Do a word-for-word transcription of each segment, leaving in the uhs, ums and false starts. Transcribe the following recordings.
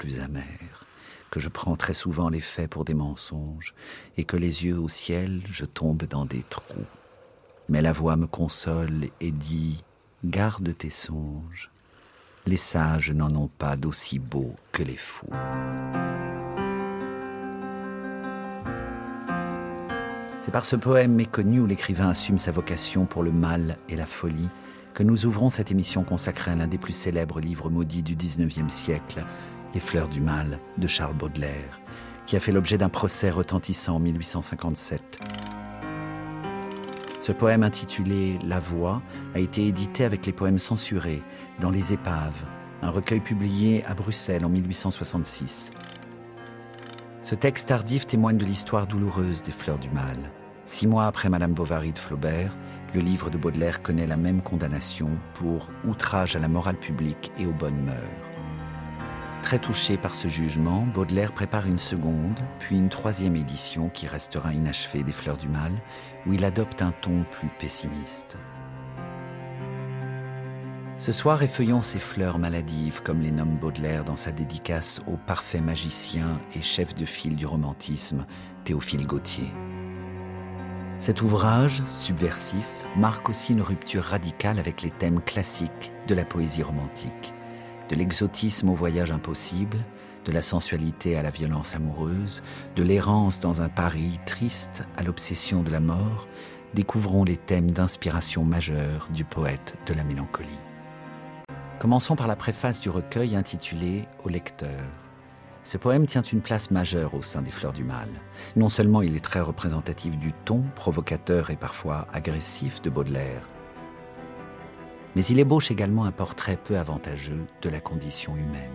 plus amère, que je prends très souvent les faits pour des mensonges, et que les yeux au ciel, je tombe dans des trous. Mais la voix me console et dit « Garde tes songes, les sages n'en ont pas d'aussi beaux que les fous. » C'est par ce poème méconnu où l'écrivain assume sa vocation pour le mal et la folie que nous ouvrons cette émission consacrée à l'un des plus célèbres livres maudits du dix-neuvième siècle, Les Fleurs du Mal de Charles Baudelaire, qui a fait l'objet d'un procès retentissant en mille huit cent cinquante-sept. Ce poème intitulé « La Voix » a été édité avec les poèmes censurés dans Les Épaves, un recueil publié à Bruxelles en mille huit cent soixante-six. Ce texte tardif témoigne de l'histoire douloureuse des Fleurs du Mal. Six mois après Madame Bovary de Flaubert, le livre de Baudelaire connaît la même condamnation pour outrage à la morale publique et aux bonnes mœurs. Très touché par ce jugement, Baudelaire prépare une seconde, puis une troisième édition qui restera inachevée des Fleurs du Mal, où il adopte un ton plus pessimiste. Ce soir, effeuillons ces fleurs maladives, comme les nomme Baudelaire dans sa dédicace au parfait magicien et chef de file du romantisme, Théophile Gautier. Cet ouvrage, subversif, marque aussi une rupture radicale avec les thèmes classiques de la poésie romantique, de l'exotisme au voyage impossible, de la sensualité à la violence amoureuse, de l'errance dans un Paris triste à l'obsession de la mort. Découvrons les thèmes d'inspiration majeure du poète de la mélancolie. Commençons par la préface du recueil intitulé « Au lecteur ». Ce poème tient une place majeure au sein des Fleurs du Mal. Non seulement il est très représentatif du ton provocateur et parfois agressif de Baudelaire, mais il ébauche également un portrait peu avantageux de la condition humaine.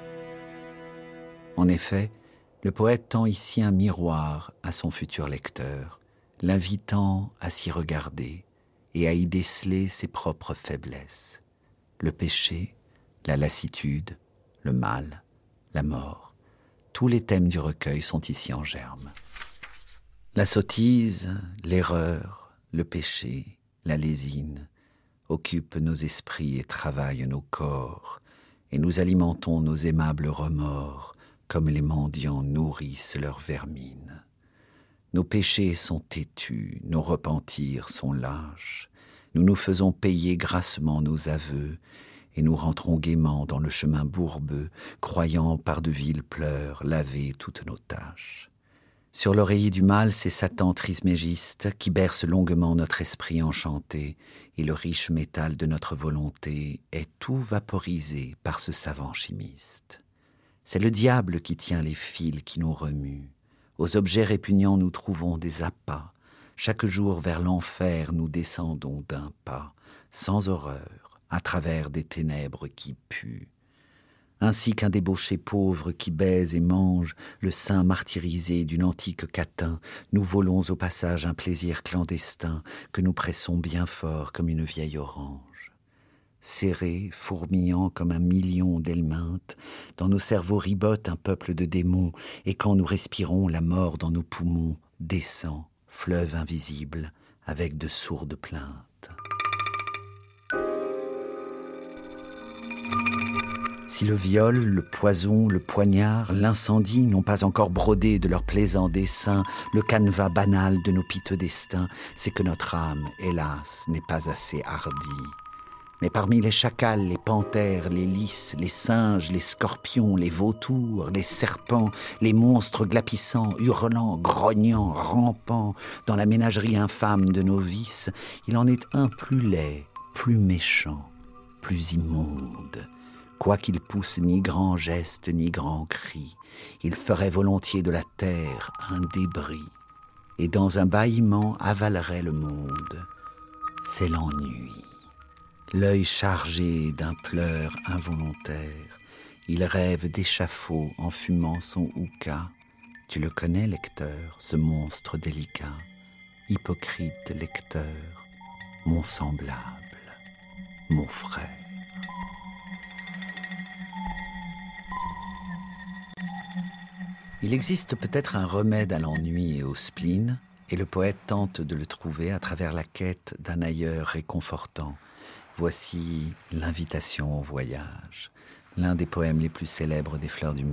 En effet, le poète tend ici un miroir à son futur lecteur, l'invitant à s'y regarder et à y déceler ses propres faiblesses. Le péché, la lassitude, le mal, la mort, tous les thèmes du recueil sont ici en germe. La sottise, l'erreur, le péché, la lésine occupent nos esprits et travaillent nos corps, et nous alimentons nos aimables remords comme les mendiants nourrissent leur vermine. Nos péchés sont têtus, nos repentirs sont lâches. Nous nous faisons payer grassement nos aveux et nous rentrons gaiement dans le chemin bourbeux, croyant par de vils pleurs laver toutes nos tâches. Sur l'oreiller du mal, c'est Satan trismégiste qui berce longuement notre esprit enchanté, et le riche métal de notre volonté est tout vaporisé par ce savant chimiste. C'est le diable qui tient les fils qui nous remuent. Aux objets répugnants nous trouvons des appâts. Chaque jour vers l'enfer nous descendons d'un pas, sans horreur, à travers des ténèbres qui puent. Ainsi qu'un débauché pauvre qui baise et mange le sein martyrisé d'une antique catin, nous volons au passage un plaisir clandestin que nous pressons bien fort comme une vieille orange. Serrés, fourmillant comme un million d'helminthes, dans nos cerveaux ribote un peuple de démons, et quand nous respirons, la mort dans nos poumons descend, fleuve invisible, avec de sourdes plaintes. Si le viol, le poison, le poignard, l'incendie n'ont pas encore brodé de leurs plaisants dessins le canevas banal de nos piteux destins, c'est que notre âme, hélas, n'est pas assez hardie. Mais parmi les chacals, les panthères, les lys, les singes, les scorpions, les vautours, les serpents, les monstres glapissants, hurlants, grognants, rampants, dans la ménagerie infâme de nos vices, il en est un plus laid, plus méchant, plus immonde. Quoiqu'il pousse ni grand geste ni grand cri, il ferait volontiers de la terre un débris, et dans un bâillement avalerait le monde. C'est l'ennui. L'œil chargé d'un pleur involontaire, il rêve d'échafaud en fumant son hookah. Tu le connais, lecteur, ce monstre délicat, hypocrite lecteur, mon semblable, mon frère. Il existe peut-être un remède à l'ennui et au spleen, et le poète tente de le trouver à travers la quête d'un ailleurs réconfortant. Voici l'invitation au voyage, l'un des poèmes les plus célèbres des Fleurs du Mal.